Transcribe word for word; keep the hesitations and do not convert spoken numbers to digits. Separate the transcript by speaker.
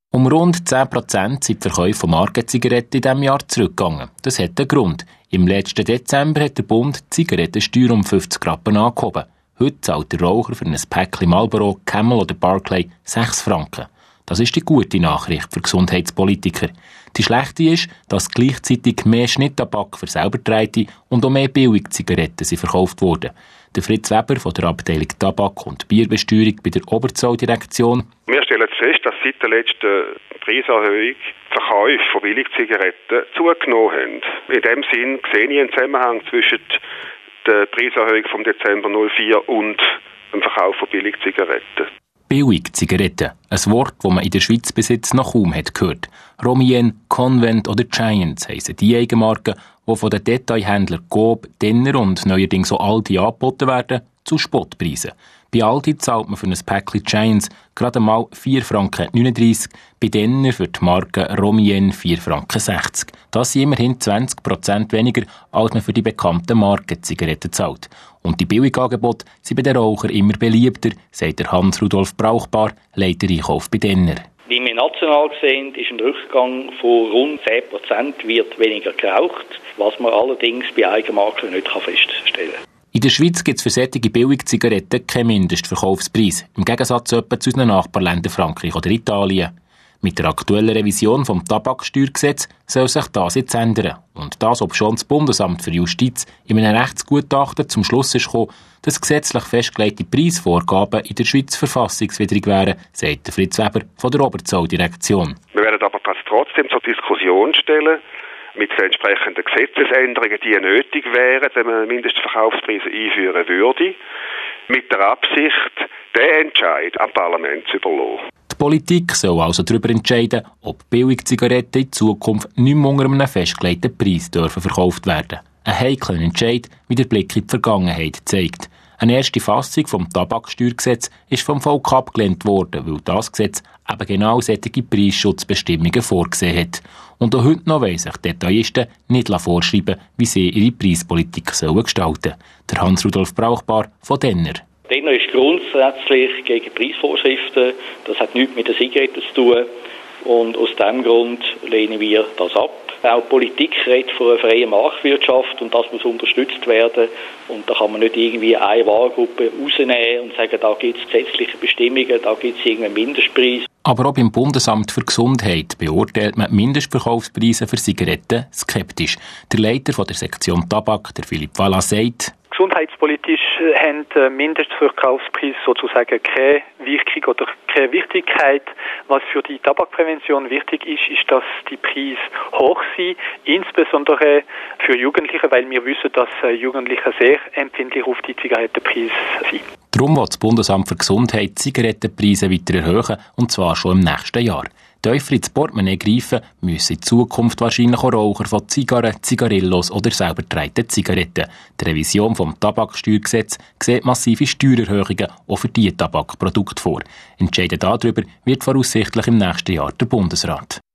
Speaker 1: Um rund zehn Prozent sind die Verkäufe von Markenzigaretten in diesem Jahr zurückgegangen. Das hat einen Grund. Im letzten Dezember hat der Bund die Zigarettensteuer um fünfzig Rappen angehoben. Heute zahlt der Raucher für ein Päckchen Marlboro, Camel oder Barclay sechs Franken. Das ist die gute Nachricht für Gesundheitspolitiker. Die schlechte ist, dass gleichzeitig mehr Schnitttabak für selber Getragene und auch mehr Billigzigaretten sind verkauft wurden. Der Fritz Weber von der Abteilung Tabak- und Bierbesteuerung bei der Oberzolldirektion.
Speaker 2: Wir stellen fest, dass seit der letzten Preiserhöhung die Verkäufe von Billigzigaretten zugenommen haben. In dem Sinn sehe ich einen Zusammenhang zwischen der Preiserhöhung vom Dezember null vier und dem Verkauf von Billigzigaretten.
Speaker 1: Billigzigaretten, ein Wort, das man in der Schweiz bis jetzt noch kaum hat gehört. Romien, Convent oder Giants heissen die Eigenmarken, die von den Detailhändlern Coop, Denner und neuerdings auch Aldi angeboten werden, zu Spottpreisen. Bei Aldi zahlt man für ein Päckchen Giants gerade mal vier Franken neununddreissig, bei Denner für die Marke Romien vier Franken sechzig. Das sind immerhin zwanzig Prozent weniger, als man für die bekannten Markenzigaretten zahlt. Und die Billigangebote sind bei den Rauchern immer beliebter, sagt der Hans-Rudolf Brauchbar, Leiter Einkauf bei Denner.
Speaker 3: Wie wir national sehen, ist ein Rückgang von rund zehn Prozent, wird weniger geraucht, was man allerdings bei Eigenmarken nicht feststellen kann.
Speaker 1: In der Schweiz gibt es für solche Billigzigaretten keinen Mindestverkaufspreis, im Gegensatz etwa zu unseren Nachbarländern Frankreich oder Italien. Mit der aktuellen Revision vom Tabaksteuergesetz soll sich das jetzt ändern. Und das, obschon das Bundesamt für Justiz in einem Rechtsgutachten zum Schluss ist gekommen, dass gesetzlich festgelegte Preisvorgaben in der Schweiz verfassungswidrig wären, sagt Fritz Weber von der Oberzolldirektion.
Speaker 2: Wir werden aber das trotzdem zur Diskussion stellen, mit den entsprechenden Gesetzesänderungen, die nötig wären, wenn man Mindestverkaufspreise einführen würde, mit der Absicht, den Entscheid am Parlament zu überlassen.
Speaker 1: Die Politik soll also darüber entscheiden, ob Billigzigaretten in Zukunft nicht mehr unter einem festgelegten Preis dürfen verkauft werden. Ein heikler Entscheid, wie der Blick in die Vergangenheit zeigt. Eine erste Fassung vom Tabaksteuergesetz ist vom Volk abgelehnt worden, weil das Gesetz eben genau solche Preisschutzbestimmungen vorgesehen hat. Und auch heute noch wollen sich Detailisten nicht vorschreiben, wie sie ihre Preispolitik sollen gestalten. Der Hans-Rudolf Brauchbar von Denner.
Speaker 3: Denner ist grundsätzlich gegen Preisvorschriften. Das hat nichts mit den Zigaretten zu tun. Und aus diesem Grund lehnen wir das ab. Auch die Politik redet von einer freien Marktwirtschaft und das muss unterstützt werden. Und da kann man nicht irgendwie eine Warengruppe rausnehmen und sagen, da gibt es gesetzliche Bestimmungen, da gibt es irgendeinen Mindestpreis.
Speaker 1: Aber auch beim Bundesamt für Gesundheit beurteilt man Mindestverkaufspreise für Zigaretten skeptisch. Der Leiter von der Sektion Tabak, der Philipp Walla, sagt:
Speaker 4: Gesundheitspolitisch haben Mindestverkaufspreise sozusagen keine Wirkung oder keine Wichtigkeit. Was für die Tabakprävention wichtig ist, ist, dass die Preise hoch sind, insbesondere für Jugendliche, weil wir wissen, dass Jugendliche sehr empfindlich auf die Zigarettenpreise sind.
Speaker 1: Darum will das Bundesamt für Gesundheit die Zigarettenpreise weiter erhöhen, und zwar schon im nächsten Jahr. Tiefer ins Portemonnaie greifen müssen in Zukunft wahrscheinlich auch Raucher von Zigarren, Zigarillos oder selber getragenen Zigaretten. Die Revision vom Tabaksteuergesetz sieht massive Steuererhöhungen auch für diese Tabakprodukte vor. Entscheiden darüber wird voraussichtlich im nächsten Jahr der Bundesrat.